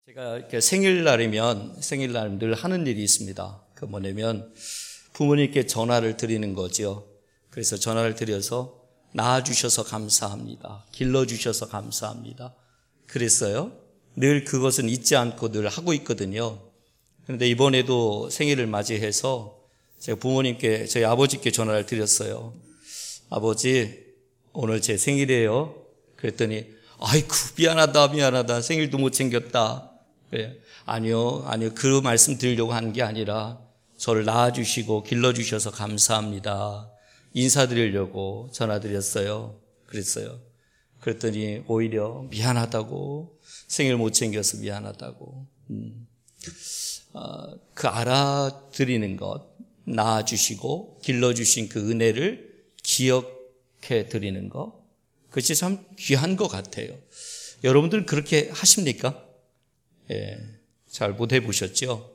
제가 이렇게 생일날이면 늘 하는 일이 있습니다. 그 뭐냐면 부모님께 전화를 드리는 거죠. 그래서 전화를 드려서 낳아주셔서 감사합니다. 길러주셔서 감사합니다. 그랬어요. 늘 그것은 잊지 않고 늘 하고 있거든요. 그런데 이번에도 생일을 맞이해서 제가 부모님께, 저희 아버지께 전화를 드렸어요. 아버지, 오늘 제 생일이에요. 그랬더니 아이쿠 미안하다 생일도 못 챙겼다. 그래. 아니요 그 말씀 드리려고 하는 게 아니라 저를 낳아주시고 길러주셔서 감사합니다. 인사드리려고 전화드렸어요. 그랬어요. 그랬더니 오히려 미안하다고, 생일 못 챙겨서 미안하다고. 그 알아드리는 것, 낳아주시고 길러주신 그 은혜를 기억해 드리는 것, 그것이 참 귀한 것 같아요. 여러분들은 그렇게 하십니까? 예, 잘 못 해보셨죠?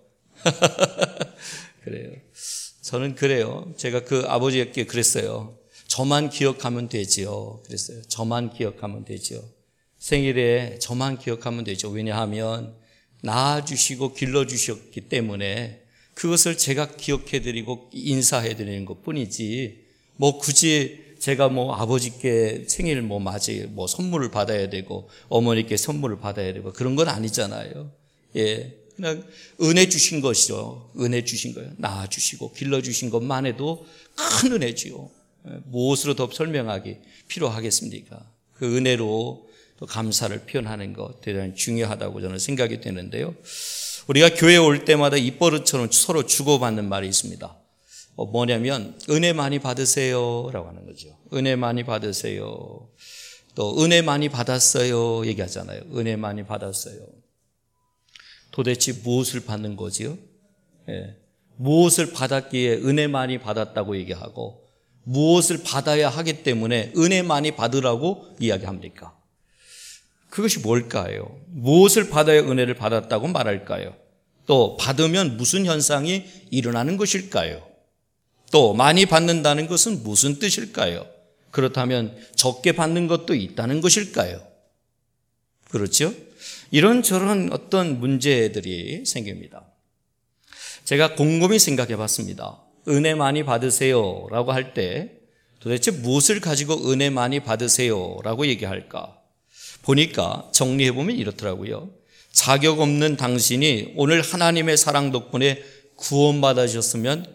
그래요. 저는 그래요. 제가 그 아버지께 그랬어요. 저만 기억하면 되지요. 그랬어요. 저만 기억하면 되죠. 생일에 저만 기억하면 되죠. 왜냐하면 낳아주시고 길러주셨기 때문에 그것을 제가 기억해드리고 인사해드리는 것 뿐이지, 굳이 제가 아버지께 생일 맞이 선물을 받아야 되고 어머니께 선물을 받아야 되고 그런 건 아니잖아요. 예. 그냥 은혜 주신 것이죠. 은혜 주신 거예요. 낳아주시고 길러주신 것만 해도 큰 은혜지요. 무엇으로 더 설명하기 필요하겠습니까? 그 은혜로 또 감사를 표현하는 것 대단히 중요하다고 저는 생각이 되는데요. 우리가 교회에 올 때마다 입버릇처럼 서로 주고받는 말이 있습니다. 뭐냐면 은혜 많이 받으세요 라고 하는 거죠. 은혜 많이 받으세요. 또 은혜 많이 받았어요 얘기하잖아요. 은혜 많이 받았어요. 도대체 무엇을 받는 거지요? 예. 무엇을 받았기에 은혜 많이 받았다고 얘기하고 무엇을 받아야 하기 때문에 은혜 많이 받으라고 이야기합니까? 그것이 뭘까요? 무엇을 받아야 은혜를 받았다고 말할까요? 또 받으면 무슨 현상이 일어나는 것일까요? 또 많이 받는다는 것은 무슨 뜻일까요? 그렇다면 적게 받는 것도 있다는 것일까요? 그렇죠? 이런저런 어떤 문제들이 생깁니다. 제가 곰곰이 생각해 봤습니다. 은혜 많이 받으세요 라고 할 때 도대체 무엇을 가지고 은혜 많이 받으세요 라고 얘기할까? 보니까 정리해 보면 이렇더라고요. 자격 없는 당신이 오늘 하나님의 사랑 덕분에 구원받으셨음을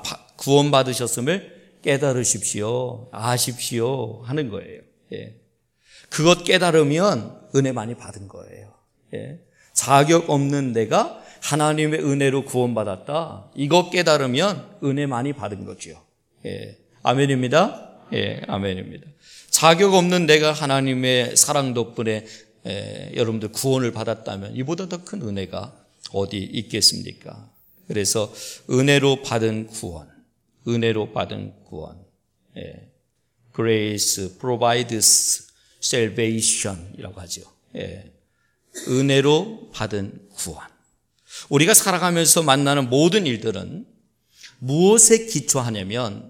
깨달으십시오, 아십시오 하는 거예요. 예. 그것 깨달으면 은혜 많이 받은 거예요. 예. 자격 없는 내가 하나님의 은혜로 구원받았다. 이거 깨달으면 은혜 많이 받은 거죠. 예. 아멘입니다. 예, 아멘입니다. 자격 없는 내가 하나님의 사랑 덕분에 여러분들 구원을 받았다면 이보다 더 큰 은혜가 어디 있겠습니까? 그래서 은혜로 받은 구원, 은혜로 받은 구원. 예. Grace provides salvation이라고 하죠. 예. 은혜로 받은 구원. 우리가 살아가면서 만나는 모든 일들은 무엇에 기초하냐면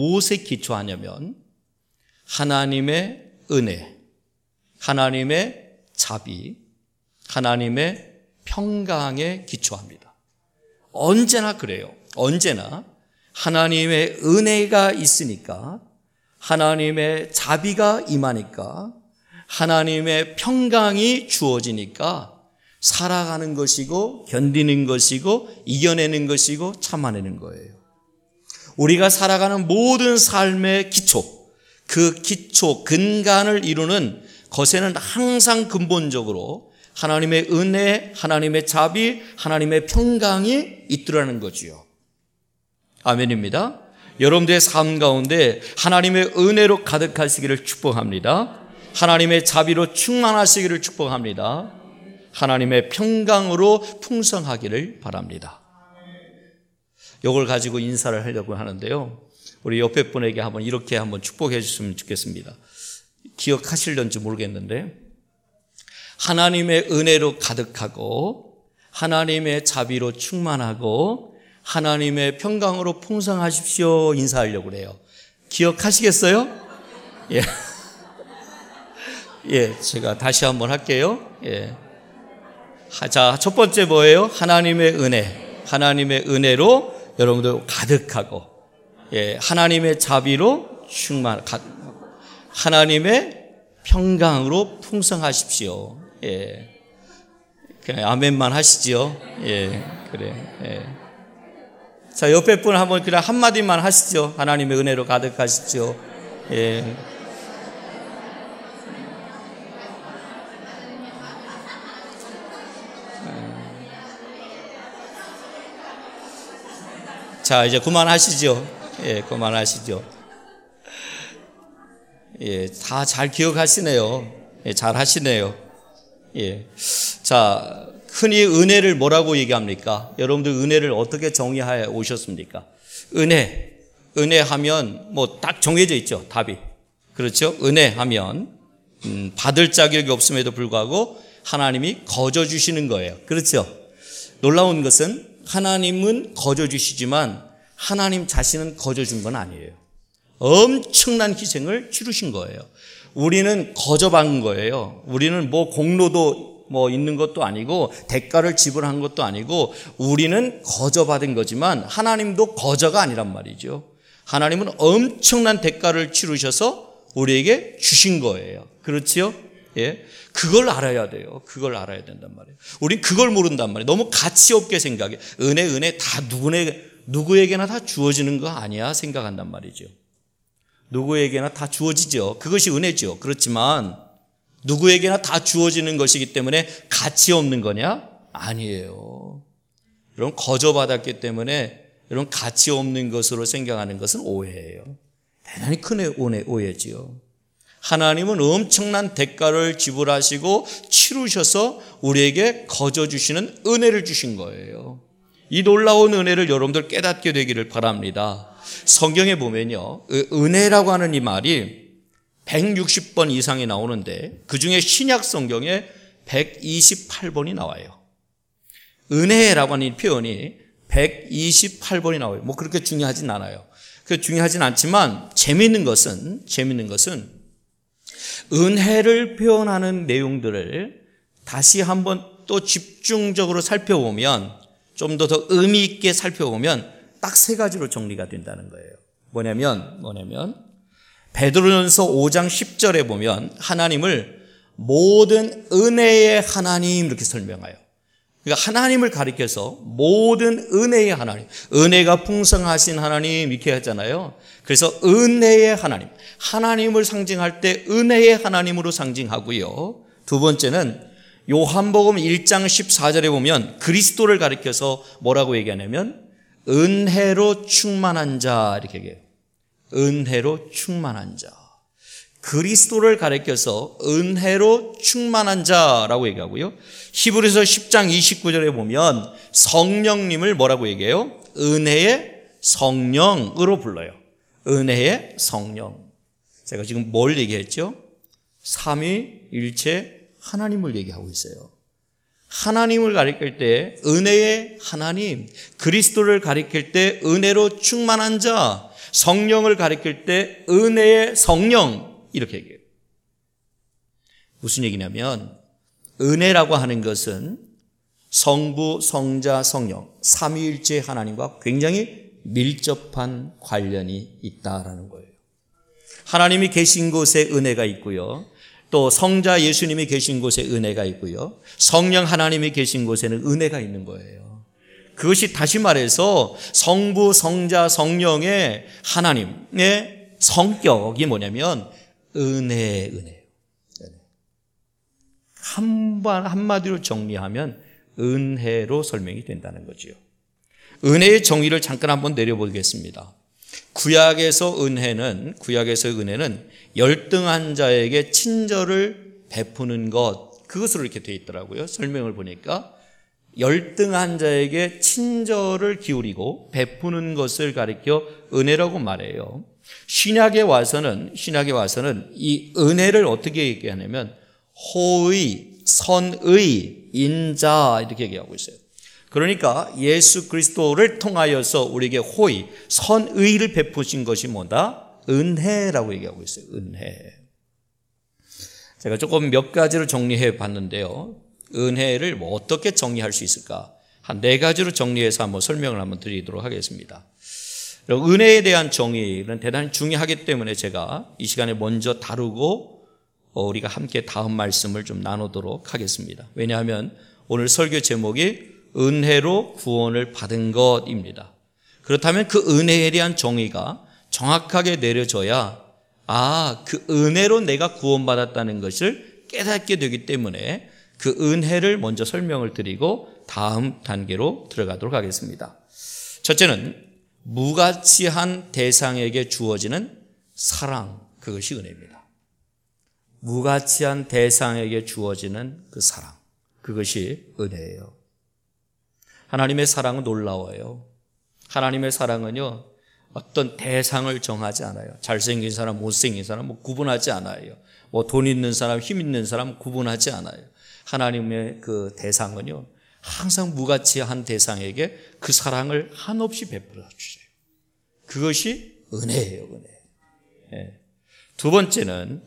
하나님의 은혜, 하나님의 자비, 하나님의 평강에 기초합니다. 언제나 그래요. 언제나 하나님의 은혜가 있으니까, 하나님의 자비가 임하니까, 하나님의 평강이 주어지니까 살아가는 것이고 견디는 것이고 이겨내는 것이고 참아내는 거예요. 우리가 살아가는 모든 삶의 기초, 그 기초, 근간을 이루는 것에는 항상 근본적으로 하나님의 은혜, 하나님의 자비, 하나님의 평강이 있더라는 거지요. 아멘입니다. 여러분들의 삶 가운데 하나님의 은혜로 가득하시기를 축복합니다. 하나님의 자비로 충만하시기를 축복합니다. 하나님의 평강으로 풍성하기를 바랍니다. 이걸 가지고 인사를 하려고 하는데요. 우리 옆에 분에게 이렇게 한번 축복해 주셨으면 좋겠습니다. 기억하실런지 모르겠는데, 하나님의 은혜로 가득하고 하나님의 자비로 충만하고 하나님의 평강으로 풍성하십시오 인사하려고 그래요. 기억하시겠어요? 예. 예, 제가 다시 한번 할게요. 예. 자, 첫 번째 뭐예요? 하나님의 은혜. 하나님의 은혜로 여러분들 가득하고, 하나님의 자비로 하나님의 평강으로 풍성하십시오. 그냥 아멘만 하시죠. 그래. 자, 옆에 분 한번 그냥 한마디만 하시죠. 하나님의 은혜로 가득하십시오. 자, 이제 그만하시죠. 그만하시죠. 다 잘 기억하시네요. 잘 하시네요. 자, 흔히 은혜를 뭐라고 얘기합니까? 여러분들 은혜를 어떻게 정의해 오셨습니까? 은혜 하면 뭐 딱 정해져 있죠, 답이. 그렇죠? 은혜 하면 받을 자격이 없음에도 불구하고 하나님이 거저 주시는 거예요. 그렇죠? 놀라운 것은 하나님은 거저 주시지만 하나님 자신은 거저 준 건 아니에요. 엄청난 희생을 치르신 거예요. 우리는 거저 받은 거예요. 우리는 뭐 공로도 뭐 있는 것도 아니고 대가를 지불한 것도 아니고 우리는 거저 받은 거지만 하나님도 거저가 아니란 말이죠. 하나님은 엄청난 대가를 치르셔서 우리에게 주신 거예요. 그렇지요? 그걸 알아야 돼요. 그걸 알아야 된단 말이에요. 우린 그걸 모른단 말이에요. 너무 가치 없게 생각해. 은혜 다 누구에게나 다 주어지는 거 아니야 생각한단 말이죠. 누구에게나 다 주어지죠. 그것이 은혜죠. 그렇지만 누구에게나 다 주어지는 것이기 때문에 가치 없는 거냐? 아니에요. 여러분, 거저 받았기 때문에 여러분 가치 없는 것으로 생각하는 것은 오해예요. 대단히 큰 오해지요. 하나님은 엄청난 대가를 지불하시고 치르셔서 우리에게 거저 주시는 은혜를 주신 거예요. 이 놀라운 은혜를 여러분들 깨닫게 되기를 바랍니다. 성경에 보면요, 은혜라고 하는 이 말이 160번 이상이 나오는데 그중에 신약 성경에 128번이 나와요. 은혜라고 하는 이 표현이 128번이 나와요. 뭐 그렇게 중요하진 않아요. 중요하진 않지만 재미있는 것은 은혜를 표현하는 내용들을 다시 한번 또 집중적으로 살펴보면, 좀 더 의미 있게 살펴보면 딱 세 가지로 정리가 된다는 거예요. 뭐냐면 베드로전서 5장 10절에 보면 하나님을 모든 은혜의 하나님 이렇게 설명해요. 그러니까 하나님을 가리켜서 모든 은혜의 하나님, 은혜가 풍성하신 하나님 이렇게 하잖아요. 그래서 은혜의 하나님, 하나님을 상징할 때 은혜의 하나님으로 상징하고요. 두 번째는 요한복음 1장 14절에 보면 그리스도를 가리켜서 뭐라고 얘기하냐면 은혜로 충만한 자 이렇게 얘기해요. 은혜로 충만한 자. 그리스도를 가리켜서 은혜로 충만한 자라고 얘기하고요. 히브리서 10장 29절에 보면 성령님을 뭐라고 얘기해요? 은혜의 성령으로 불러요. 은혜의 성령. 제가 지금 뭘 얘기했죠? 삼위일체 하나님을 얘기하고 있어요. 하나님을 가리킬 때 은혜의 하나님, 그리스도를 가리킬 때 은혜로 충만한 자, 성령을 가리킬 때 은혜의 성령 이렇게 얘기해요. 무슨 얘기냐면 은혜라고 하는 것은 성부, 성자, 성령 삼위일체 하나님과 굉장히 밀접한 관련이 있다라는 거예요. 하나님이 계신 곳에 은혜가 있고요. 또 성자 예수님이 계신 곳에 은혜가 있고요. 성령 하나님이 계신 곳에는 은혜가 있는 거예요. 그것이 다시 말해서 성부, 성자, 성령의 하나님의 성격이 뭐냐면 은혜예요. 한마디로 정리하면 은혜로 설명이 된다는 거죠. 은혜의 정의를 잠깐 한번 내려보겠습니다. 구약에서 은혜는 열등한 자에게 친절을 베푸는 것, 그것으로 이렇게 되어 있더라고요. 설명을 보니까 열등한 자에게 친절을 기울이고 베푸는 것을 가리켜 은혜라고 말해요. 신약에 와서는 이 은혜를 어떻게 얘기하냐면 호의, 선의, 인자 이렇게 얘기하고 있어요. 그러니까 예수 그리스도를 통하여서 우리에게 호의, 선의를 베푸신 것이 뭐다? 은혜라고 얘기하고 있어요. 은혜. 제가 조금 몇 가지를 정리해 봤는데요. 은혜를 뭐 어떻게 정리할 수 있을까? 한 4가지로 정리해서 한번 설명을 한번 드리도록 하겠습니다. 여러분, 은혜에 대한 정의는 대단히 중요하기 때문에 제가 이 시간에 먼저 다루고 우리가 함께 다음 말씀을 좀 나누도록 하겠습니다. 왜냐하면 오늘 설교 제목이 은혜로 구원을 받은 것입니다. 그렇다면 그 은혜에 대한 정의가 정확하게 내려져야 그 은혜로 내가 구원받았다는 것을 깨닫게 되기 때문에 그 은혜를 먼저 설명을 드리고 다음 단계로 들어가도록 하겠습니다. 첫째는 무가치한 대상에게 주어지는 사랑, 그것이 은혜입니다. 무가치한 대상에게 주어지는 그 사랑, 그것이 은혜예요. 하나님의 사랑은 놀라워요. 하나님의 사랑은요, 어떤 대상을 정하지 않아요. 잘생긴 사람, 못생긴 사람 구분하지 않아요. 돈 있는 사람, 힘 있는 사람 구분하지 않아요. 하나님의 그 대상은요, 항상 무가치한 대상에게 그 사랑을 한없이 베풀어 주세요. 그것이 은혜예요, 은혜. 두 번째는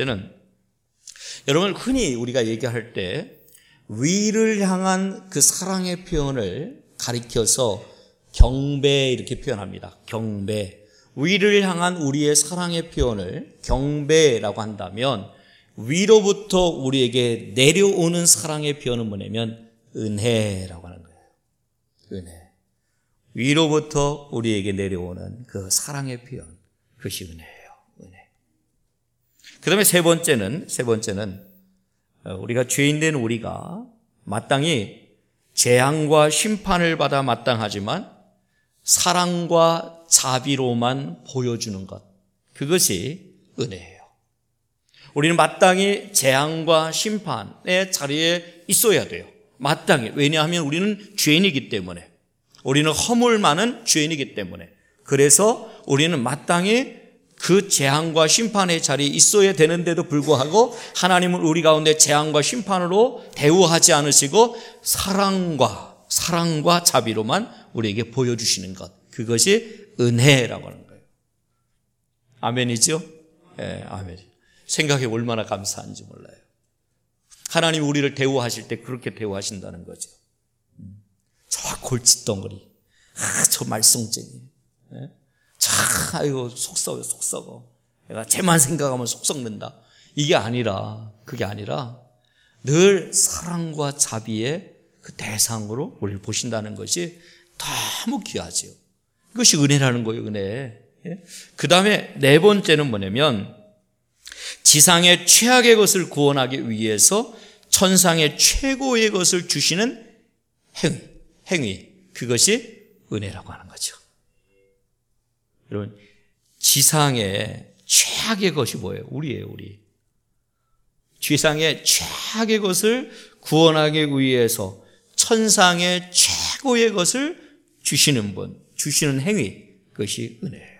여러분, 흔히 우리가 얘기할 때 위를 향한 그 사랑의 표현을 가리켜서 경배 이렇게 표현합니다. 경배. 위를 향한 우리의 사랑의 표현을 경배라고 한다면 위로부터 우리에게 내려오는 사랑의 표현은 뭐냐면 은혜라고 하는 거예요. 은혜. 위로부터 우리에게 내려오는 그 사랑의 표현, 그것이 은혜예요. 은혜. 그 다음에 세 번째는 우리가 죄인된 우리가 마땅히 재앙과 심판을 받아 마땅하지만 사랑과 자비로만 보여주는 것, 그것이 은혜예요. 우리는 마땅히 재앙과 심판의 자리에 있어야 돼요. 마땅히. 왜냐하면 우리는 죄인이기 때문에, 우리는 허물 많은 죄인이기 때문에, 그래서 우리는 마땅히 그 재앙과 심판의 자리에 있어야 되는데도 불구하고 하나님은 우리 가운데 재앙과 심판으로 대우하지 않으시고 사랑과 자비로만 우리에게 보여주시는 것, 그것이 은혜라고 하는 거예요. 아멘이죠? 네, 아멘. 생각해 얼마나 감사한지 몰라요. 하나님이 우리를 대우하실 때 그렇게 대우하신다는 거죠. 저 골칫덩어리, 저 말썽쟁이, 아이고 속 썩어. 내가 쟤만 생각하면 속 썩는다. 그게 아니라 늘 사랑과 자비의 그 대상으로 우리를 보신다는 것이 너무 귀하죠. 이것이 은혜라는 거예요, 은혜. 그 다음에 네 번째는 뭐냐면 지상의 최악의 것을 구원하기 위해서 천상의 최고의 것을 주시는 행위, 그것이 은혜라고 하는 거죠. 여러분, 지상의 최악의 것이 뭐예요? 우리예요, 우리. 지상의 최악의 것을 구원하기 위해서 천상의 최고의 것을 주시는 분, 주시는 행위, 그것이 은혜예요.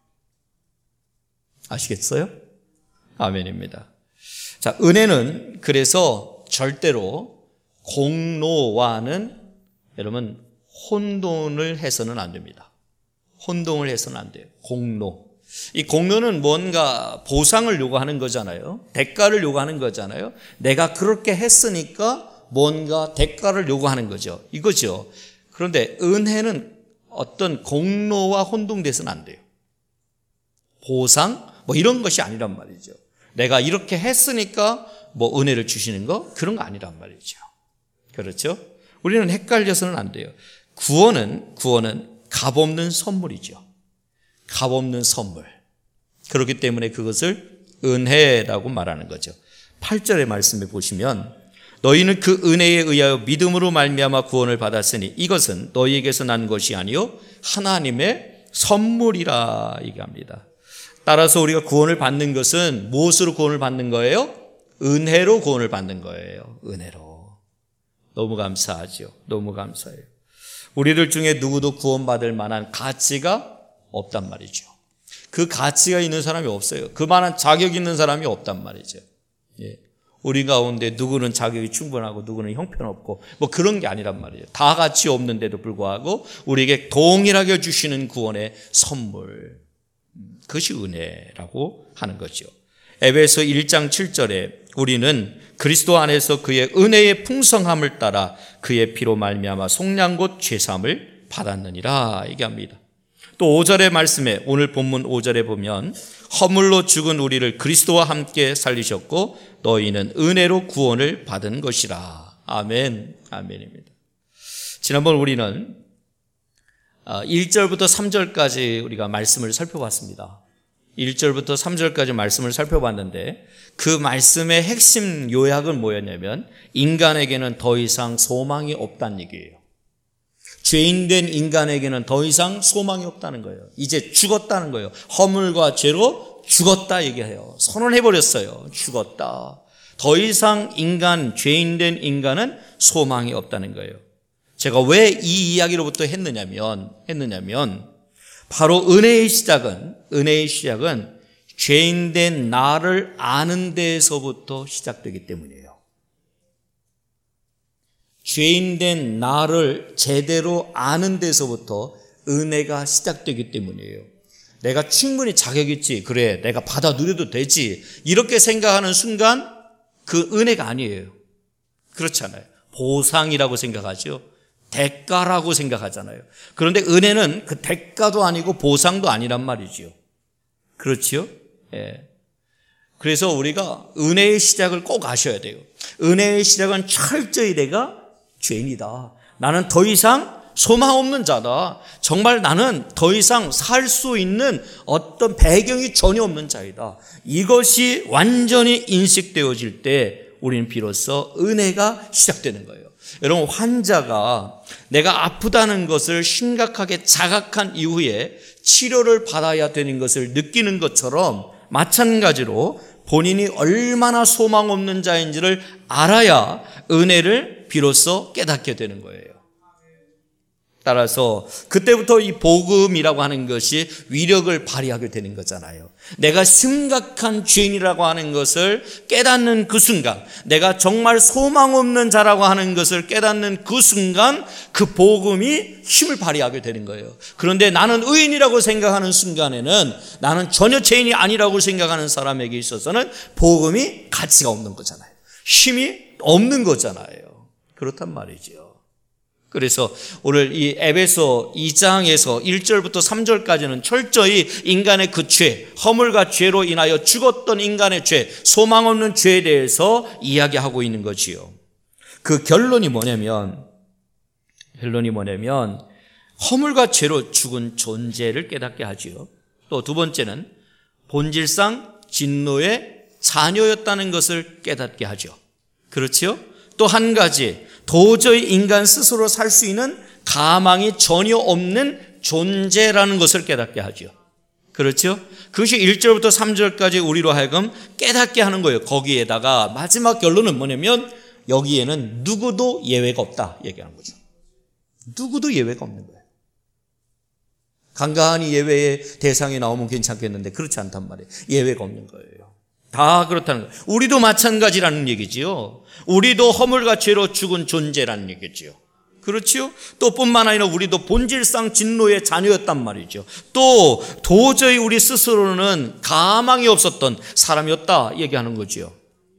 아시겠어요? 아멘입니다. 자, 은혜는 그래서 절대로 공로와는 여러분 혼돈을 해서는 안 됩니다. 혼동을 해서는 안 돼요. 공로. 이 공로는 뭔가 보상을 요구하는 거잖아요. 대가를 요구하는 거잖아요. 내가 그렇게 했으니까 뭔가 대가를 요구하는 거죠. 이거죠. 그런데 은혜는 어떤 공로와 혼동돼서는 안 돼요. 보상? 이런 것이 아니란 말이죠. 내가 이렇게 했으니까 은혜를 주시는 거? 그런 거 아니란 말이죠. 그렇죠? 우리는 헷갈려서는 안 돼요. 구원은 값없는 선물이죠. 값없는 선물. 그렇기 때문에 그것을 은혜라고 말하는 거죠. 8절의 말씀에 보시면 너희는 그 은혜에 의하여 믿음으로 말미암아 구원을 받았으니 이것은 너희에게서 난 것이 아니요 하나님의 선물이라 얘기합니다. 따라서 우리가 구원을 받는 것은 무엇으로 구원을 받는 거예요? 은혜로 구원을 받는 거예요. 은혜로. 너무 감사하죠. 너무 감사해요. 우리들 중에 누구도 구원받을 만한 가치가 없단 말이죠. 그 가치가 있는 사람이 없어요. 그만한 자격 있는 사람이 없단 말이죠. 예. 우리 가운데 누구는 자격이 충분하고 누구는 형편없고 그런 게 아니란 말이에요. 다 가치 없는데도 불구하고 우리에게 동일하게 주시는 구원의 선물, 그것이 은혜라고 하는 거죠. 에베소 1장 7절에 우리는 그리스도 안에서 그의 은혜의 풍성함을 따라 그의 피로 말미암아 속량 곧 죄사함을 받았느니라 얘기합니다. 또 5절의 말씀에, 오늘 본문 5절에 보면 허물로 죽은 우리를 그리스도와 함께 살리셨고 너희는 은혜로 구원을 받은 것이라. 아멘. 아멘입니다. 지난번 우리는 1절부터 3절까지 우리가 말씀을 살펴봤습니다. 1절부터 3절까지 말씀을 살펴봤는데 그 말씀의 핵심 요약은 뭐였냐면 인간에게는 더 이상 소망이 없다는 얘기예요. 죄인된 인간에게는 더 이상 소망이 없다는 거예요. 이제 죽었다는 거예요. 허물과 죄로 죽었다 얘기해요. 선언해버렸어요. 죽었다. 더 이상 죄인된 인간은 소망이 없다는 거예요. 제가 왜 이 이야기로부터 했느냐면 바로 은혜의 시작은 죄인된 나를 아는 데에서부터 시작되기 때문이에요. 죄인된 나를 제대로 아는 데서부터 은혜가 시작되기 때문이에요. 내가 충분히 자격 있지, 그래 내가 받아 누려도 되지, 이렇게 생각하는 순간 그 은혜가 아니에요. 그렇잖아요. 보상이라고 생각하죠. 대가라고 생각하잖아요. 그런데 은혜는 그 대가도 아니고 보상도 아니란 말이지요. 그렇지요? 예. 그래서 우리가 은혜의 시작을 꼭 아셔야 돼요. 은혜의 시작은 철저히 내가 죄인이다. 나는 더 이상 소망 없는 자다. 정말 나는 더 이상 살 수 있는 어떤 배경이 전혀 없는 자이다. 이것이 완전히 인식되어질 때 우리는 비로소 은혜가 시작되는 거예요. 여러분, 환자가 내가 아프다는 것을 심각하게 자각한 이후에 치료를 받아야 되는 것을 느끼는 것처럼 마찬가지로 본인이 얼마나 소망 없는 자인지를 알아야 은혜를 비로소 깨닫게 되는 거예요. 따라서 그때부터 이 복음이라고 하는 것이 위력을 발휘하게 되는 거잖아요. 내가 심각한 죄인이라고 하는 것을 깨닫는 그 순간, 내가 정말 소망 없는 자라고 하는 것을 깨닫는 그 순간 그 복음이 힘을 발휘하게 되는 거예요. 그런데 나는 의인이라고 생각하는 순간에는, 나는 전혀 죄인이 아니라고 생각하는 사람에게 있어서는 복음이 가치가 없는 거잖아요. 힘이 없는 거잖아요. 그렇단 말이죠. 그래서 오늘 이 에베소 2장에서 1절부터 3절까지는 철저히 인간의 그 죄, 허물과 죄로 인하여 죽었던 인간의 죄, 소망 없는 죄에 대해서 이야기하고 있는 거지요. 그 결론이 뭐냐면 허물과 죄로 죽은 존재를 깨닫게 하지요. 또 두 번째는 본질상 진노의 자녀였다는 것을 깨닫게 하죠. 그렇지요? 또 한 가지, 도저히 인간 스스로 살 수 있는 가망이 전혀 없는 존재라는 것을 깨닫게 하죠. 그렇죠? 그것이 1절부터 3절까지 우리로 하여금 깨닫게 하는 거예요. 거기에다가 마지막 결론은 뭐냐면 여기에는 누구도 예외가 없다 얘기하는 거죠. 누구도 예외가 없는 거예요. 간간히 예외의 대상이 나오면 괜찮겠는데 그렇지 않단 말이에요. 예외가 없는 거예요. 다 그렇다는 거예요. 우리도 마찬가지라는 얘기지요. 우리도 허물과 죄로 죽은 존재라는 얘기지요. 그렇지요? 또 뿐만 아니라 우리도 본질상 진노의 자녀였단 말이죠. 또 도저히 우리 스스로는 가망이 없었던 사람이었다 얘기하는 거지요.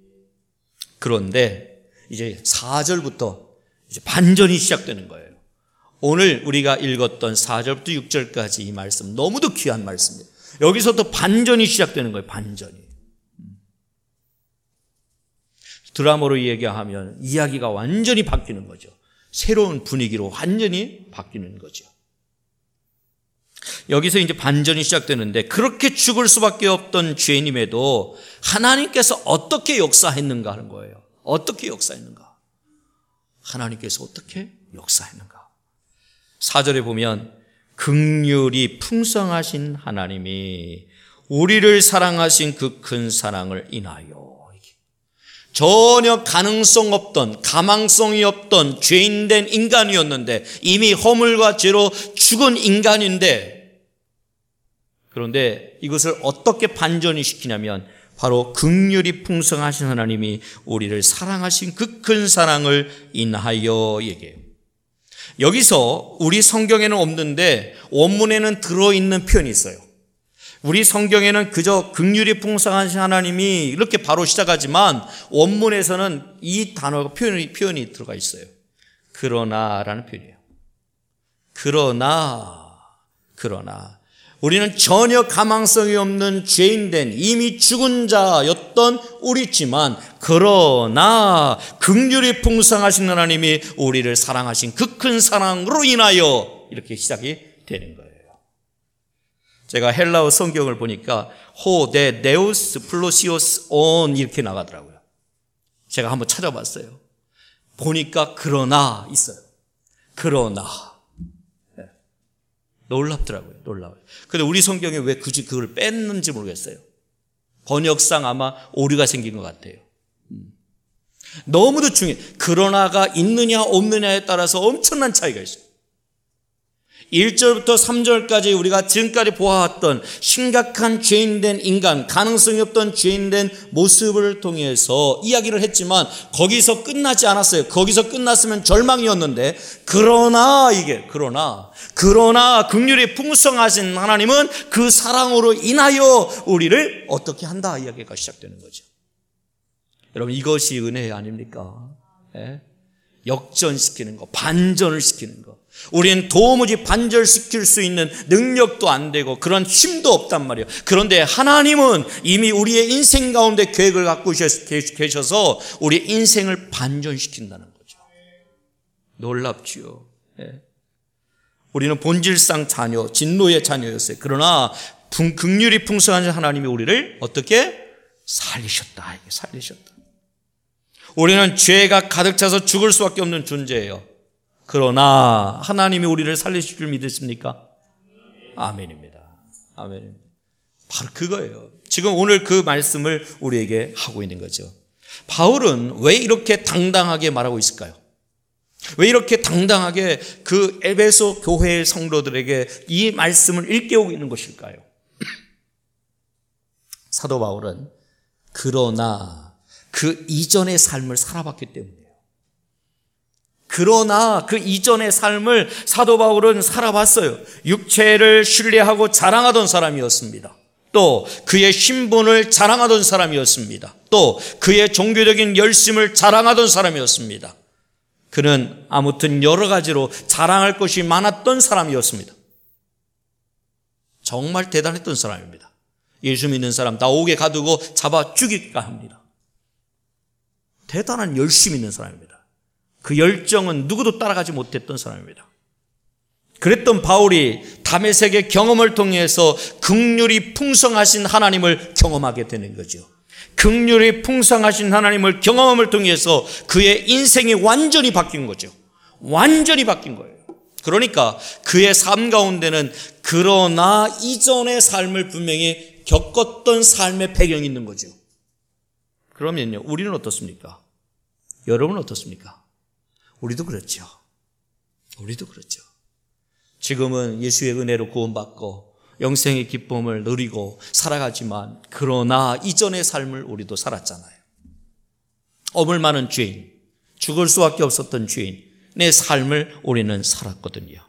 그런데 이제 4절부터 이제 반전이 시작되는 거예요. 오늘 우리가 읽었던 4절부터 6절까지 이 말씀 너무도 귀한 말씀입니다. 여기서 또 반전이 시작되는 거예요. 반전이. 드라마로 얘기하면 이야기가 완전히 바뀌는 거죠. 새로운 분위기로 완전히 바뀌는 거죠. 여기서 이제 반전이 시작되는데, 그렇게 죽을 수밖에 없던 죄인임에도 하나님께서 어떻게 역사했는가 하는 거예요. 어떻게 역사했는가? 하나님께서 어떻게 역사했는가? 4절에 보면 긍휼이 풍성하신 하나님이 우리를 사랑하신 그 큰 사랑을 인하여, 전혀 가능성 없던, 가망성이 없던 죄인된 인간이었는데, 이미 허물과 죄로 죽은 인간인데, 그런데 이것을 어떻게 반전이 시키냐면 바로 긍휼이 풍성하신 하나님이 우리를 사랑하신 그 큰 사랑을 인하여 얘기해요. 여기서 우리 성경에는 없는데 원문에는 들어있는 표현이 있어요. 우리 성경에는 그저 긍휼이 풍성하신 하나님이 이렇게 바로 시작하지만 원문에서는 이 단어가 표현이 들어가 있어요. 그러나라는 표현이에요. 그러나 우리는 전혀 가망성이 없는 죄인된 이미 죽은 자였던 우리지만 그러나 긍휼이 풍성하신 하나님이 우리를 사랑하신 그 큰 사랑으로 인하여 이렇게 시작이 되는 거예요. 제가 헬라어 성경을 보니까 호데 네우스 플로시오스 온 이렇게 나가더라고요. 제가 한번 찾아봤어요. 보니까 그러나 있어요. 그러나 놀랍더라고요. 놀라워요. 근데 우리 성경에 왜 굳이 그걸 뺐는지 모르겠어요. 번역상 아마 오류가 생긴 것 같아요. 너무도 중요해요. 그러나가 있느냐 없느냐에 따라서 엄청난 차이가 있어요. 1절부터 3절까지 우리가 지금까지 보아왔던 심각한 죄인된 인간, 가능성이 없던 죄인된 모습을 통해서 이야기를 했지만 거기서 끝나지 않았어요. 거기서 끝났으면 절망이었는데 그러나 긍휼이 풍성하신 하나님은 그 사랑으로 인하여 우리를 어떻게 한다 이야기가 시작되는 거죠. 여러분 이것이 은혜 아닙니까? 예? 역전시키는 거, 반전을 시키는 거. 우리는 도무지 반전시킬 수 있는 능력도 안 되고 그런 힘도 없단 말이에요. 그런데 하나님은 이미 우리의 인생 가운데 계획을 갖고 계셔서 우리의 인생을 반전시킨다는 거죠. 놀랍지요. 예. 우리는 본질상 자녀, 진노의 자녀였어요. 그러나 긍휼이 풍성한 하나님이 우리를 어떻게 살리셨다. 우리는 죄가 가득 차서 죽을 수밖에 없는 존재예요. 그러나 하나님이 우리를 살리실 줄 믿으십니까? 아멘입니다. 아멘. 바로 그거예요. 지금 오늘 그 말씀을 우리에게 하고 있는 거죠. 바울은 왜 이렇게 당당하게 말하고 있을까요? 왜 이렇게 당당하게 그 에베소 교회의 성도들에게 이 말씀을 일깨우고 있는 것일까요? 사도 바울은 그러나 그 이전의 삶을 살아봤기 때문이에요. 그러나 그 이전의 삶을 사도 바울은 살아봤어요. 육체를 신뢰하고 자랑하던 사람이었습니다. 또 그의 신분을 자랑하던 사람이었습니다. 또 그의 종교적인 열심을 자랑하던 사람이었습니다. 그는 아무튼 여러 가지로 자랑할 것이 많았던 사람이었습니다. 정말 대단했던 사람입니다. 예수 믿는 사람 나 옥에 가두고 잡아 죽일까 합니다. 대단한 열심 있는 사람입니다. 그 열정은 누구도 따라가지 못했던 사람입니다. 그랬던 바울이 다메섹의 경험을 통해서 긍휼이 풍성하신 하나님을 경험하게 되는 거죠. 긍휼이 풍성하신 하나님을 경험함을 통해서 그의 인생이 완전히 바뀐 거죠. 완전히 바뀐 거예요. 그러니까 그의 삶 가운데는 그러나 이전의 삶을 분명히 겪었던 삶의 배경이 있는 거죠. 그러면요, 우리는 어떻습니까? 여러분은 어떻습니까? 우리도 그렇죠. 우리도 그렇죠. 지금은 예수의 은혜로 구원받고 영생의 기쁨을 누리고 살아가지만 그러나 이전의 삶을 우리도 살았잖아요. 어물 많은 죄인, 죽을 수밖에 없었던 죄인의 삶을 우리는 살았거든요.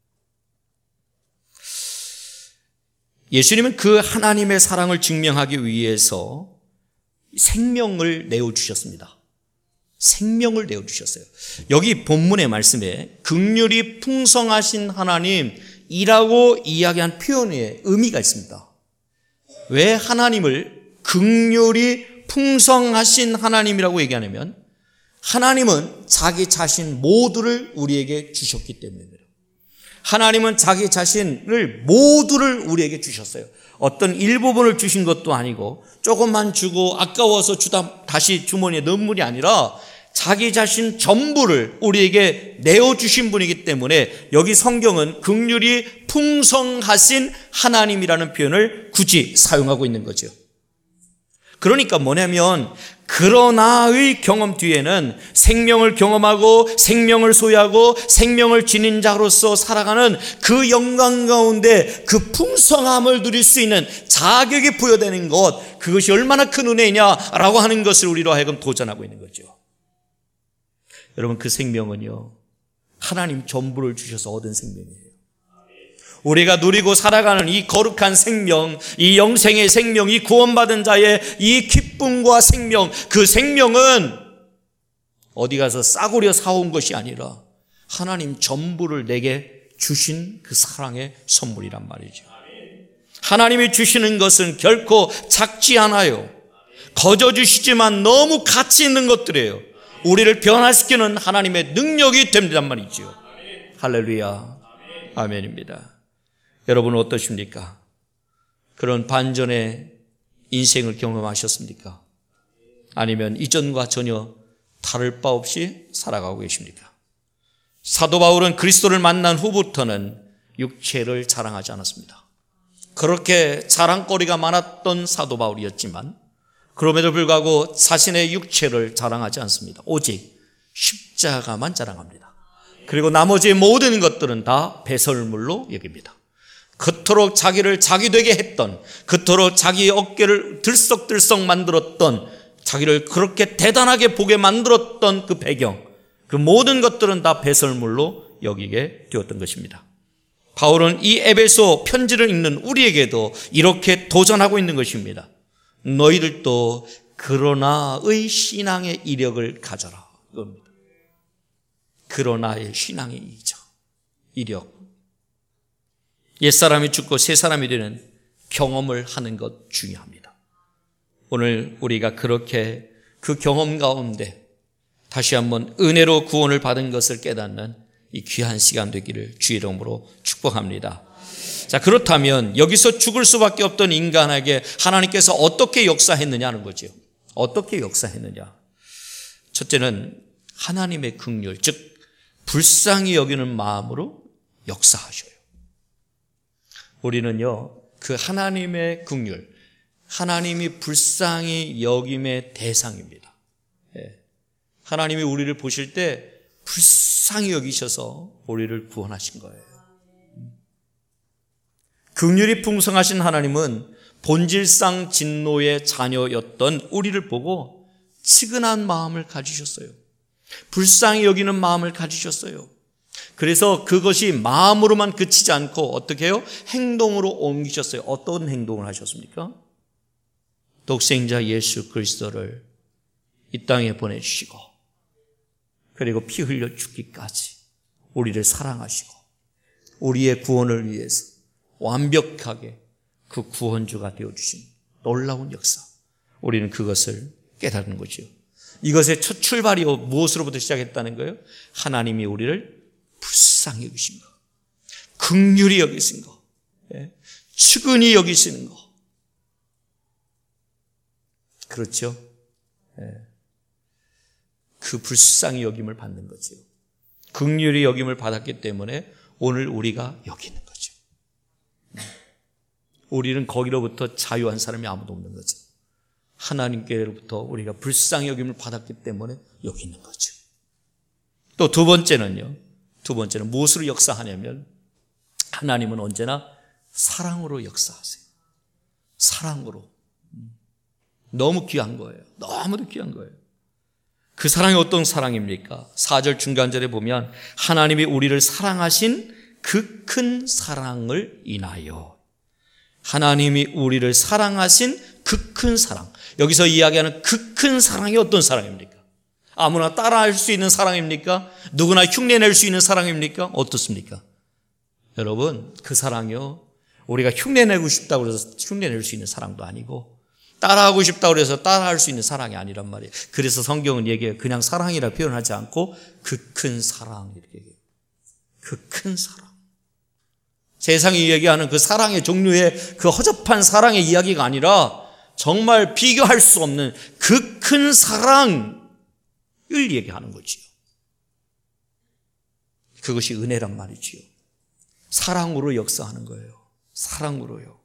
예수님은 그 하나님의 사랑을 증명하기 위해서 생명을 내어주셨습니다. 생명을 내어주셨어요. 여기 본문의 말씀에 긍휼이 풍성하신 하나님이라고 이야기한 표현에 의미가 있습니다. 왜 하나님을 긍휼이 풍성하신 하나님이라고 얘기하냐면 하나님은 자기 자신 모두를 우리에게 주셨기 때문입니다. 하나님은 자기 자신을 모두를 우리에게 주셨어요. 어떤 일부분을 주신 것도 아니고 조금만 주고 아까워서 주다 다시 주머니에 넣은 분이 아니라 자기 자신 전부를 우리에게 내어주신 분이기 때문에 여기 성경은 긍휼이 풍성하신 하나님이라는 표현을 굳이 사용하고 있는 거죠. 그러니까 뭐냐면 그러나의 경험 뒤에는 생명을 경험하고 생명을 소유하고 생명을 지닌 자로서 살아가는 그 영광 가운데 그 풍성함을 누릴 수 있는 자격이 부여되는 것, 그것이 얼마나 큰 은혜냐라고 하는 것을 우리로 하여금 도전하고 있는 거죠. 여러분 그 생명은요 하나님 전부를 주셔서 얻은 생명이에요. 우리가 누리고 살아가는 이 거룩한 생명, 이 영생의 생명, 이 구원받은 자의 이 기쁨과 생명, 그 생명은 어디 가서 싸구려 사온 것이 아니라 하나님 전부를 내게 주신 그 사랑의 선물이란 말이죠. 하나님이 주시는 것은 결코 작지 않아요. 거저 주시지만 너무 가치 있는 것들이에요. 우리를 변화시키는 하나님의 능력이 된단 말이죠. 할렐루야. 아멘입니다. 여러분은 어떠십니까? 그런 반전의 인생을 경험하셨습니까? 아니면 이전과 전혀 다를 바 없이 살아가고 계십니까? 사도 바울은 그리스도를 만난 후부터는 육체를 자랑하지 않았습니다. 그렇게 자랑거리가 많았던 사도 바울이었지만 그럼에도 불구하고 자신의 육체를 자랑하지 않습니다. 오직 십자가만 자랑합니다. 그리고 나머지 모든 것들은 다 배설물로 여깁니다. 그토록 자기를 자기 되게 했던, 그토록 자기의 어깨를 들썩들썩 만들었던, 자기를 그렇게 대단하게 보게 만들었던 그 배경, 그 모든 것들은 다 배설물로 여기게 되었던 것입니다. 바울은 이 에베소 편지를 읽는 우리에게도 이렇게 도전하고 있는 것입니다. 너희들도 그러나의 신앙의 이력을 가져라. 이겁니다. 그러나의 신앙의 이력. 옛사람이 죽고 새사람이 되는 경험을 하는 것 중요합니다. 오늘 우리가 그렇게 그 경험 가운데 다시 한번 은혜로 구원을 받은 것을 깨닫는 이 귀한 시간 되기를 주의 이름으로 축복합니다. 자, 그렇다면 여기서 죽을 수밖에 없던 인간에게 하나님께서 어떻게 역사했느냐는 거죠. 어떻게 역사했느냐. 첫째는 하나님의 긍휼, 즉 불쌍히 여기는 마음으로 역사하셔요. 우리는요, 그 하나님의 긍휼, 하나님이 불쌍히 여김의 대상입니다. 하나님이 우리를 보실 때 불쌍히 여기셔서 우리를 구원하신 거예요. 긍휼이 풍성하신 하나님은 본질상 진노의 자녀였던 우리를 보고 측은한 마음을 가지셨어요. 불쌍히 여기는 마음을 가지셨어요. 그래서 그것이 마음으로만 그치지 않고 어떻게 해요? 행동으로 옮기셨어요. 어떤 행동을 하셨습니까? 독생자 예수 그리스도를 이 땅에 보내주시고 그리고 피 흘려 죽기까지 우리를 사랑하시고 우리의 구원을 위해서 완벽하게 그 구원주가 되어주신 놀라운 역사. 우리는 그것을 깨달은 거죠. 이것의 첫 출발이 무엇으로부터 시작했다는 거예요? 하나님이 우리를 불쌍히 여기신 것, 긍휼히 여기신 것, 측은히 여기시는 것. 그렇죠? 그 불쌍히 여김을 받는 거죠. 긍휼히 여김을 받았기 때문에 오늘 우리가 여기 있는 거죠. 우리는 거기로부터 자유한 사람이 아무도 없는 거죠. 하나님께로부터 우리가 불쌍히 여김을 받았기 때문에 여기 있는 거죠. 또 두 번째는 무엇으로 역사하냐면 하나님은 언제나 사랑으로 역사하세요. 사랑으로. 너무 귀한 거예요. 너무도 귀한 거예요. 그 사랑이 어떤 사랑입니까? 4절 중간절에 보면 하나님이 우리를 사랑하신 그 큰 사랑을 인하여. 하나님이 우리를 사랑하신 그 큰 사랑. 여기서 이야기하는 그 큰 사랑이 어떤 사랑입니까? 아무나 따라할 수 있는 사랑입니까? 누구나 흉내낼 수 있는 사랑입니까? 어떻습니까? 여러분, 그 사랑이요, 우리가 흉내내고 싶다고 해서 흉내낼 수 있는 사랑도 아니고 따라하고 싶다고 해서 따라할 수 있는 사랑이 아니란 말이에요. 그래서 성경은 얘기해요. 그냥 사랑이라 표현하지 않고 그 큰 사랑 이렇게 얘기해요. 그 큰 사랑. 세상이 얘기하는 그 사랑의 종류의 그 허접한 사랑의 이야기가 아니라 정말 비교할 수 없는 그 큰 사랑을 얘기하는 거지요. 그것이 은혜란 말이지요. 사랑으로 역사하는 거예요. 사랑으로요.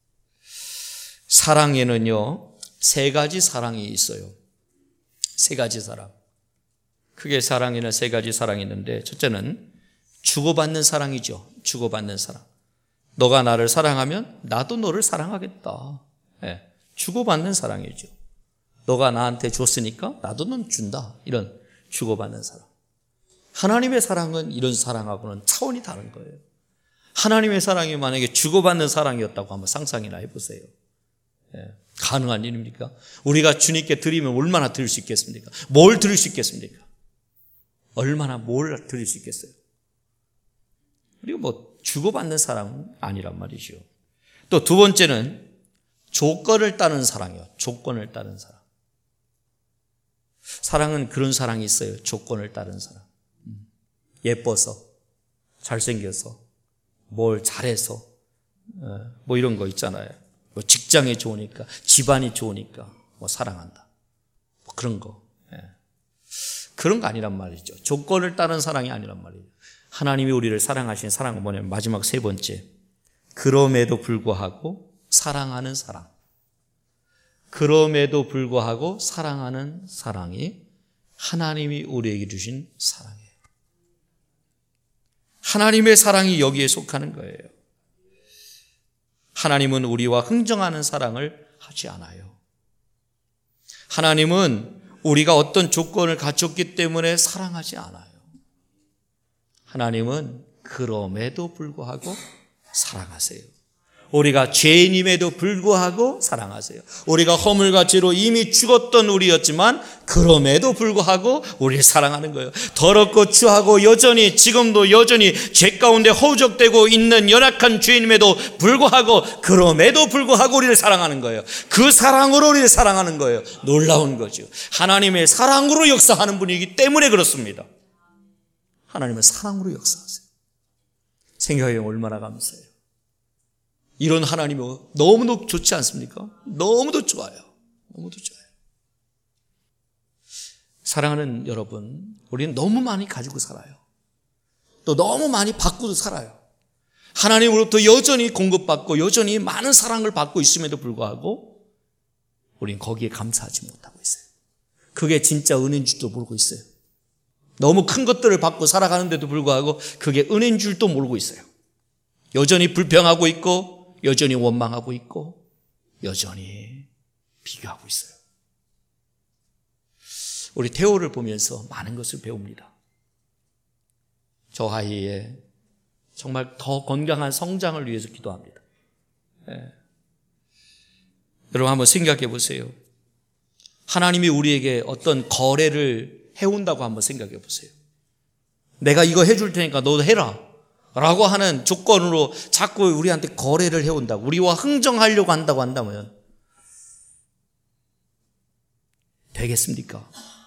사랑에는요, 세 가지 사랑이 있어요. 세 가지 사랑. 크게 사랑에는 세 가지 사랑이 있는데, 첫째는 주고받는 사랑이죠. 주고받는 사랑. 너가 나를 사랑하면 나도 너를 사랑하겠다. 네, 주고받는 사랑이죠. 너가 나한테 줬으니까 나도 넌 준다. 이런 주고받는 사랑. 하나님의 사랑은 이런 사랑하고는 차원이 다른 거예요. 하나님의 사랑이 만약에 주고받는 사랑이었다고 한번 상상이나 해보세요. 가능한 일입니까? 우리가 주님께 드리면 얼마나 드릴 수 있겠습니까? 뭘 드릴 수 있겠습니까? 얼마나 뭘 드릴 수 있겠어요? 그리고 뭐 주고받는 사랑은 아니란 말이죠. 또 두 번째는 조건을 따른 사랑이요. 조건을 따른 사랑. 사랑은 그런 사랑이 있어요. 조건을 따른 사랑. 예뻐서, 잘생겨서, 뭘 잘해서, 뭐 이런 거 있잖아요. 뭐 직장이 좋으니까, 집안이 좋으니까, 뭐 사랑한다. 뭐 그런 거. 그런 거 아니란 말이죠. 조건을 따른 사랑이 아니란 말이에요. 하나님이 우리를 사랑하신 사랑은 뭐냐면 마지막 세 번째. 그럼에도 불구하고 사랑하는 사랑. 그럼에도 불구하고 사랑하는 사랑이 하나님이 우리에게 주신 사랑이에요. 하나님의 사랑이 여기에 속하는 거예요. 하나님은 우리와 흥정하는 사랑을 하지 않아요. 하나님은 우리가 어떤 조건을 갖췄기 때문에 사랑하지 않아요. 하나님은 그럼에도 불구하고 사랑하세요. 우리가 죄인임에도 불구하고 사랑하세요. 우리가 허물과 죄로 이미 죽었던 우리였지만 그럼에도 불구하고 우리를 사랑하는 거예요. 더럽고 추하고 여전히 지금도 여전히 죄 가운데 허우적대고 있는 연약한 죄인임에도 불구하고 그럼에도 불구하고 우리를 사랑하는 거예요. 그 사랑으로 우리를 사랑하는 거예요. 놀라운 거죠. 하나님의 사랑으로 역사하는 분이기 때문에 그렇습니다. 하나님의 사랑으로 역사하세요. 생각해 보면 얼마나 감사해요. 이런 하나님이 너무도 좋지 않습니까? 너무도 좋아요. 너무도 좋아요. 사랑하는 여러분, 우리는 너무 많이 가지고 살아요. 또 너무 많이 받고도 살아요. 하나님으로부터 여전히 공급받고 여전히 많은 사랑을 받고 있음에도 불구하고 우리는 거기에 감사하지 못하고 있어요. 그게 진짜 은혜인 줄도 모르고 있어요. 너무 큰 것들을 받고 살아가는데도 불구하고 그게 은혜인 줄도 모르고 있어요. 여전히 불평하고 있고 여전히 원망하고 있고 여전히 비교하고 있어요. 우리 태호를 보면서 많은 것을 배웁니다. 저 아이의 정말 더 건강한 성장을 위해서 기도합니다. 여러분 한번 생각해 보세요. 하나님이 우리에게 어떤 거래를 해온다고 한번 생각해 보세요. 내가 이거 해줄 테니까 너도 해라 라고 하는 조건으로 자꾸 우리한테 거래를 해온다고, 우리와 흥정하려고 한다고 한다면 되겠습니까?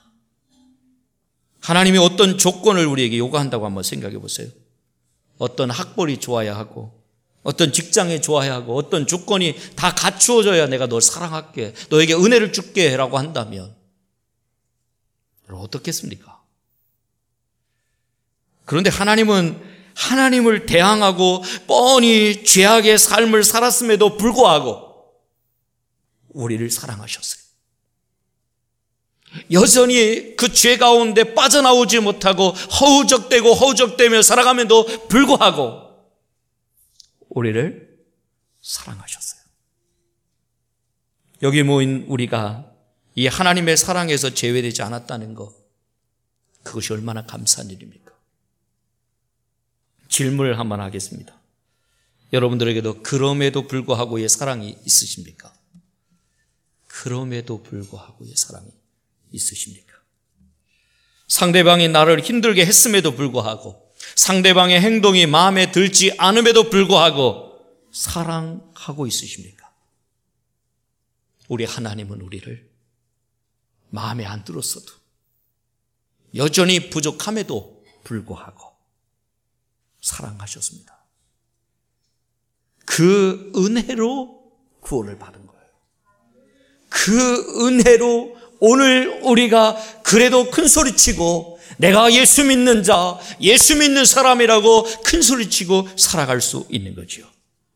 하나님이 어떤 조건을 우리에게 요구한다고 한번 생각해 보세요. 어떤 학벌이 좋아야 하고 어떤 직장에 좋아야 하고 어떤 조건이 다 갖추어져야 내가 널 사랑할게, 너에게 은혜를 줄게 라고 한다면 여러분 어떻겠습니까? 그런데 하나님은 하나님을 대항하고 뻔히 죄악의 삶을 살았음에도 불구하고 우리를 사랑하셨어요. 여전히 그 죄 가운데 빠져나오지 못하고 허우적대며 살아가면도 불구하고 우리를 사랑하셨어요. 여기 모인 우리가 이 하나님의 사랑에서 제외되지 않았다는 것, 그것이 얼마나 감사한 일입니까? 질문을 한번 하겠습니다. 여러분들에게도 그럼에도 불구하고의 사랑이 있으십니까? 그럼에도 불구하고의 사랑이 있으십니까? 상대방이 나를 힘들게 했음에도 불구하고 상대방의 행동이 마음에 들지 않음에도 불구하고 사랑하고 있으십니까? 우리 하나님은 우리를 마음에 안 들었어도 여전히 부족함에도 불구하고 사랑하셨습니다. 그 은혜로 구원을 받은 거예요. 그 은혜로 오늘 우리가 그래도 큰 소리치고 내가 예수 믿는 자, 예수 믿는 사람이라고 큰 소리치고 살아갈 수 있는 거죠.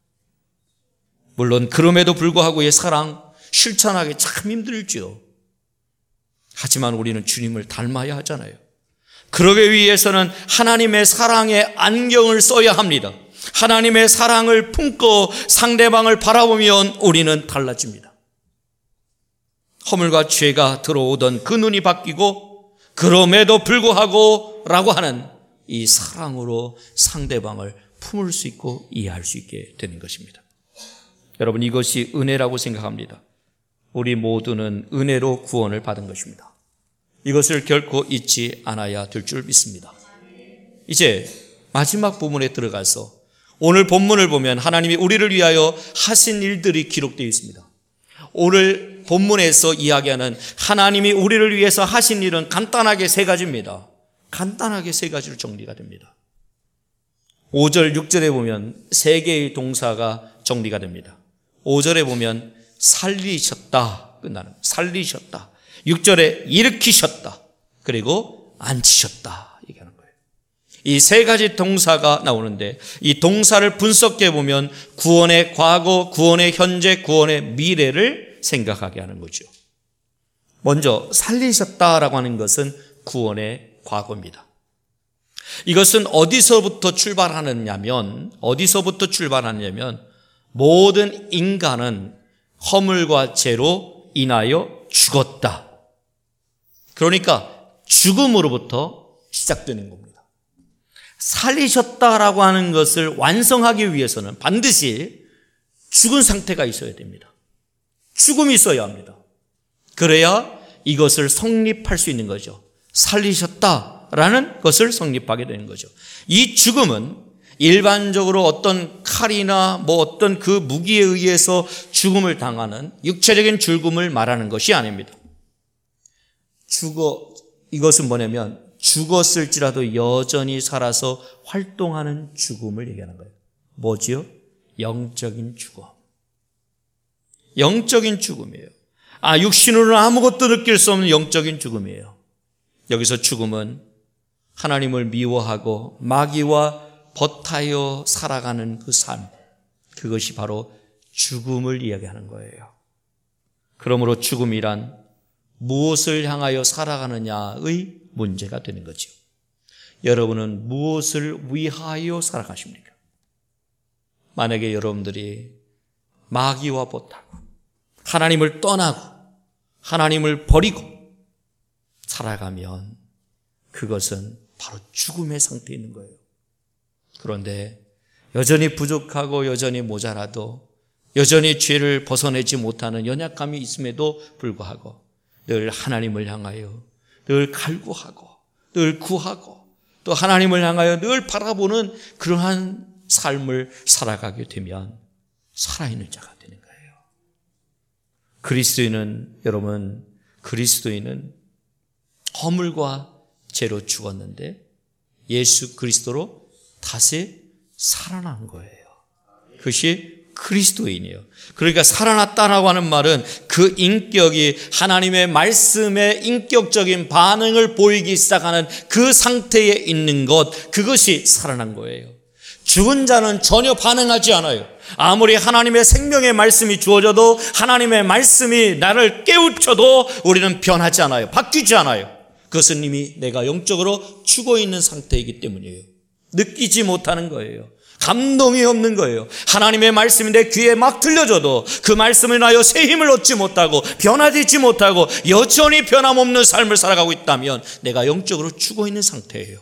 물론 그럼에도 불구하고의 사랑 실천하기 참 힘들죠. 하지만 우리는 주님을 닮아야 하잖아요. 그러기 위해서는 하나님의 사랑의 안경을 써야 합니다. 하나님의 사랑을 품고 상대방을 바라보면 우리는 달라집니다. 허물과 죄가 들어오던 그 눈이 바뀌고 그럼에도 불구하고 라고 하는 이 사랑으로 상대방을 품을 수 있고 이해할 수 있게 되는 것입니다. 여러분, 이것이 은혜라고 생각합니다. 우리 모두는 은혜로 구원을 받은 것입니다. 이것을 결코 잊지 않아야 될 줄 믿습니다. 이제 마지막 부분에 들어가서 오늘 본문을 보면 하나님이 우리를 위하여 하신 일들이 기록되어 있습니다. 오늘 본문에서 이야기하는 하나님이 우리를 위해서 하신 일은 간단하게 세 가지입니다. 간단하게 세 가지로 정리가 됩니다. 5절, 6절에 보면 세 개의 동사가 정리가 됩니다. 5절에 보면 살리셨다, 끝나는 살리셨다. 6절에 일으키셨다, 그리고 앉히셨다 얘기하는 거예요. 이 세 가지 동사가 나오는데 이 동사를 분석해 보면 구원의 과거, 구원의 현재, 구원의 미래를 생각하게 하는 거죠. 먼저 살리셨다라고 하는 것은 구원의 과거입니다. 이것은 어디서부터 출발하느냐면 모든 인간은 허물과 죄로 인하여 죽었다. 그러니까 죽음으로부터 시작되는 겁니다. 살리셨다라고 하는 것을 완성하기 위해서는 반드시 죽은 상태가 있어야 됩니다. 죽음이 있어야 합니다. 그래야 이것을 성립할 수 있는 거죠. 살리셨다라는 것을 성립하게 되는 거죠. 이 죽음은 일반적으로 어떤 칼이나 어떤 그 무기에 의해서 죽음을 당하는 육체적인 죽음을 말하는 것이 아닙니다. 이것은 뭐냐면 죽었을지라도 여전히 살아서 활동하는 죽음을 얘기하는 거예요. 뭐지요? 영적인 죽음. 영적인 죽음이에요. 육신으로는 아무것도 느낄 수 없는 영적인 죽음이에요. 여기서 죽음은 하나님을 미워하고 마귀와 버타여 살아가는 그 삶, 그것이 바로 죽음을 이야기하는 거예요. 그러므로 죽음이란 무엇을 향하여 살아가느냐의 문제가 되는 거죠. 여러분은 무엇을 위하여 살아가십니까? 만약에 여러분들이 마귀와 버타고 하나님을 떠나고 하나님을 버리고 살아가면 그것은 바로 죽음의 상태에 있는 거예요. 그런데 여전히 부족하고 여전히 모자라도 여전히 죄를 벗어내지 못하는 연약함이 있음에도 불구하고 늘 하나님을 향하여 늘 갈구하고 늘 구하고 또 하나님을 향하여 늘 바라보는 그러한 삶을 살아가게 되면 살아있는 자가 되는 거예요. 그리스도인은 허물과 죄로 죽었는데 예수 그리스도로 다시 살아난 거예요. 그것이 그리스도인이에요. 그러니까 살아났다라고 하는 말은 그 인격이 하나님의 말씀에 인격적인 반응을 보이기 시작하는 그 상태에 있는 것, 그것이 살아난 거예요. 죽은 자는 전혀 반응하지 않아요. 아무리 하나님의 생명의 말씀이 주어져도 하나님의 말씀이 나를 깨우쳐도 우리는 변하지 않아요. 바뀌지 않아요. 그것은 이미 내가 영적으로 죽어 있는 상태이기 때문이에요. 느끼지 못하는 거예요. 감동이 없는 거예요. 하나님의 말씀이 내 귀에 막 들려줘도 그 말씀을 인하여 새 힘을 얻지 못하고 변화되지 못하고 여전히 변함없는 삶을 살아가고 있다면 내가 영적으로 죽어 있는 상태예요.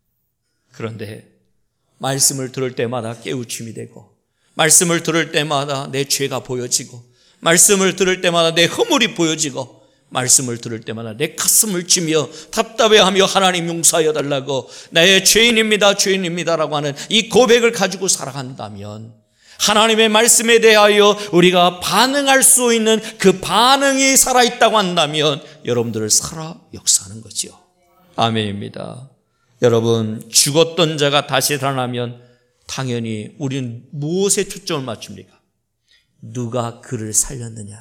그런데 말씀을 들을 때마다 깨우침이 되고 말씀을 들을 때마다 내 죄가 보여지고 말씀을 들을 때마다 내 허물이 보여지고 말씀을 들을 때마다 내 가슴을 치며 답답해하며 하나님 용서하여 달라고 나의 죄인입니다라고 하는 이 고백을 가지고 살아간다면 하나님의 말씀에 대하여 우리가 반응할 수 있는 그 반응이 살아있다고 한다면 여러분들을 살아 역사하는 거죠. 아멘입니다. 여러분, 죽었던 자가 다시 살아나면 당연히 우리는 무엇에 초점을 맞춥니까? 누가 그를 살렸느냐.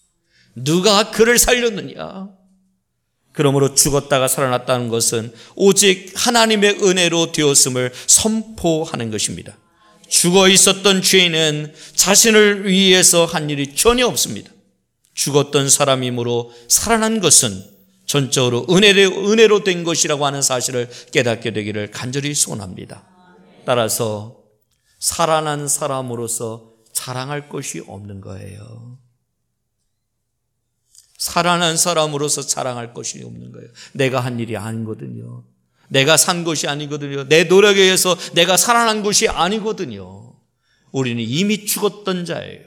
누가 그를 살렸느냐. 그러므로 죽었다가 살아났다는 것은 오직 하나님의 은혜로 되었음을 선포하는 것입니다. 죽어 있었던 죄인은 자신을 위해서 한 일이 전혀 없습니다. 죽었던 사람이므로 살아난 것은 전적으로 은혜로 된 것이라고 하는 사실을 깨닫게 되기를 간절히 소원합니다. 따라서 살아난 사람으로서 자랑할 것이 없는 거예요. 살아난 사람으로서 자랑할 것이 없는 거예요. 내가 한 일이 아니거든요. 내가 산 것이 아니거든요. 내 노력에 의해서 내가 살아난 것이 아니거든요. 우리는 이미 죽었던 자예요.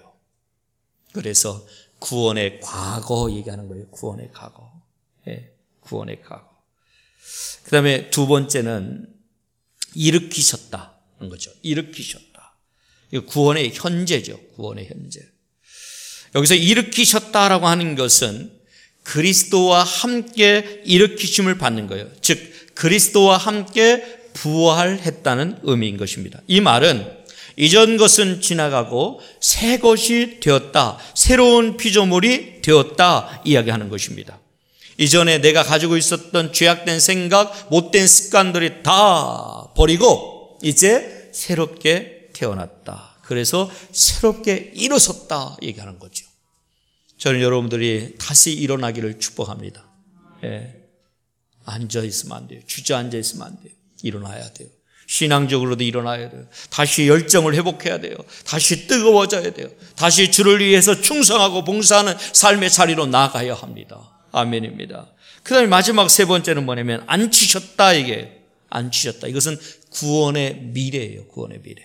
그래서 구원의 과거 얘기하는 거예요. 구원의 과거. 예, 구원의 과거. 그 다음에 두 번째는 일으키셨다는 거죠. 일으키셨다. 이거 구원의 현재죠. 구원의 현재. 여기서 일으키셨다라고 하는 것은 그리스도와 함께 일으키심을 받는 거예요. 즉 그리스도와 함께 부활했다는 의미인 것입니다. 이 말은 이전 것은 지나가고 새 것이 되었다, 새로운 피조물이 되었다 이야기하는 것입니다. 이전에 내가 가지고 있었던 죄악된 생각, 못된 습관들이 다 버리고 이제 새롭게 태어났다. 그래서 새롭게 일어섰다 얘기하는 거죠. 저는 여러분들이 다시 일어나기를 축복합니다. 예. 앉아있으면 안 돼요. 주저앉아 있으면 안 돼요. 일어나야 돼요. 신앙적으로도 일어나야 돼요. 다시 열정을 회복해야 돼요. 다시 뜨거워져야 돼요. 다시 주를 위해서 충성하고 봉사하는 삶의 자리로 나아가야 합니다. 아멘입니다. 그 다음에 마지막 세 번째는 뭐냐면 앉히셨다 이게 앉히셨다. 이것은 구원의 미래예요. 구원의 미래.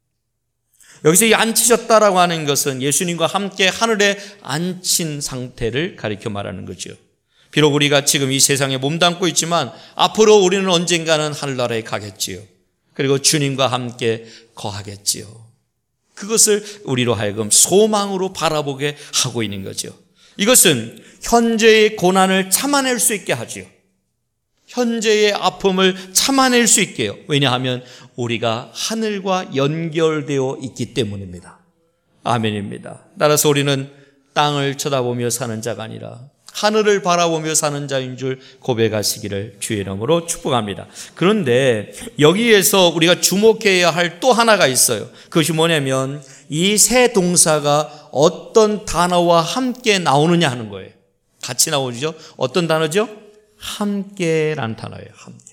여기서 이 앉히셨다라고 하는 것은 예수님과 함께 하늘에 앉힌 상태를 가리켜 말하는 거죠. 비록 우리가 지금 이 세상에 몸담고 있지만 앞으로 우리는 언젠가는 하늘나라에 가겠지요. 그리고 주님과 함께 거하겠지요. 그것을 우리로 하여금 소망으로 바라보게 하고 있는 거죠. 이것은 현재의 고난을 참아낼 수 있게 하지요. 현재의 아픔을 참아낼 수 있게요. 왜냐하면 우리가 하늘과 연결되어 있기 때문입니다. 아멘입니다. 따라서 우리는 땅을 쳐다보며 사는 자가 아니라 하늘을 바라보며 사는 자인 줄 고백하시기를 주의 이름으로 축복합니다. 그런데 여기에서 우리가 주목해야 할 또 하나가 있어요. 그것이 뭐냐면 이 세 동사가 어떤 단어와 함께 나오느냐 하는 거예요. 같이 나오죠. 어떤 단어죠? 함께라는 단어예요.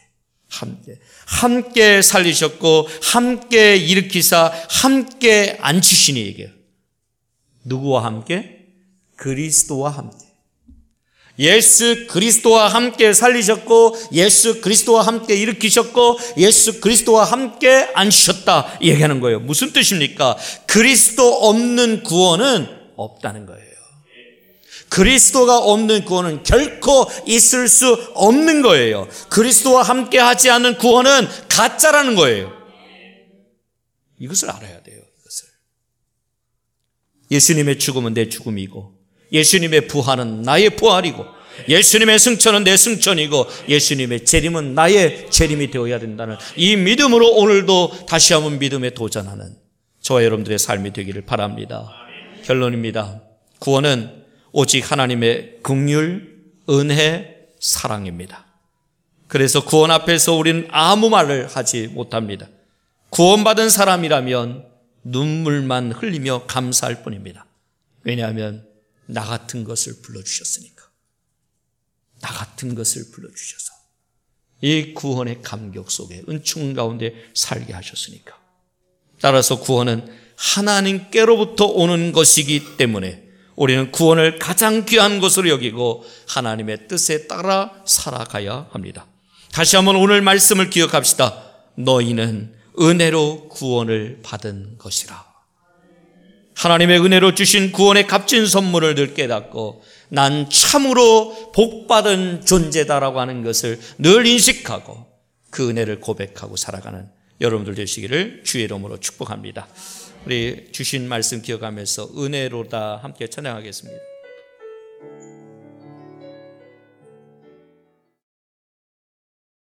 함께 살리셨고 함께 일으키사 함께 앉히시니 얘기해요. 누구와 함께? 그리스도와 함께. 예수 그리스도와 함께 살리셨고 예수 그리스도와 함께 일으키셨고 예수 그리스도와 함께 앉히셨다 얘기하는 거예요. 무슨 뜻입니까? 그리스도 없는 구원은 없다는 거예요. 그리스도가 없는 구원은 결코 있을 수 없는 거예요. 그리스도와 함께 하지 않는 구원은 가짜라는 거예요. 이것을 알아야 돼요. 이것을. 예수님의 죽음은 내 죽음이고 예수님의 부활은 나의 부활이고 예수님의 승천은 내 승천이고 예수님의 재림은 나의 재림이 되어야 된다는 이 믿음으로 오늘도 다시 한번 믿음에 도전하는 저와 여러분들의 삶이 되기를 바랍니다. 결론입니다. 구원은 오직 하나님의 긍휼, 은혜, 사랑입니다. 그래서 구원 앞에서 우리는 아무 말을 하지 못합니다. 구원받은 사람이라면 눈물만 흘리며 감사할 뿐입니다. 왜냐하면 나 같은 것을 불러주셨으니까. 나 같은 것을 불러주셔서 이 구원의 감격 속에 은총 가운데 살게 하셨으니까. 따라서 구원은 하나님께로부터 오는 것이기 때문에 우리는 구원을 가장 귀한 것으로 여기고 하나님의 뜻에 따라 살아가야 합니다. 다시 한번 오늘 말씀을 기억합시다. 너희는 은혜로 구원을 받은 것이라. 하나님의 은혜로 주신 구원의 값진 선물을 늘 깨닫고 난 참으로 복받은 존재다라고 하는 것을 늘 인식하고 그 은혜를 고백하고 살아가는 여러분들 되시기를 주의 이름으로 축복합니다. 우리 주신 말씀 기억하면서 은혜로다 함께 찬양하겠습니다.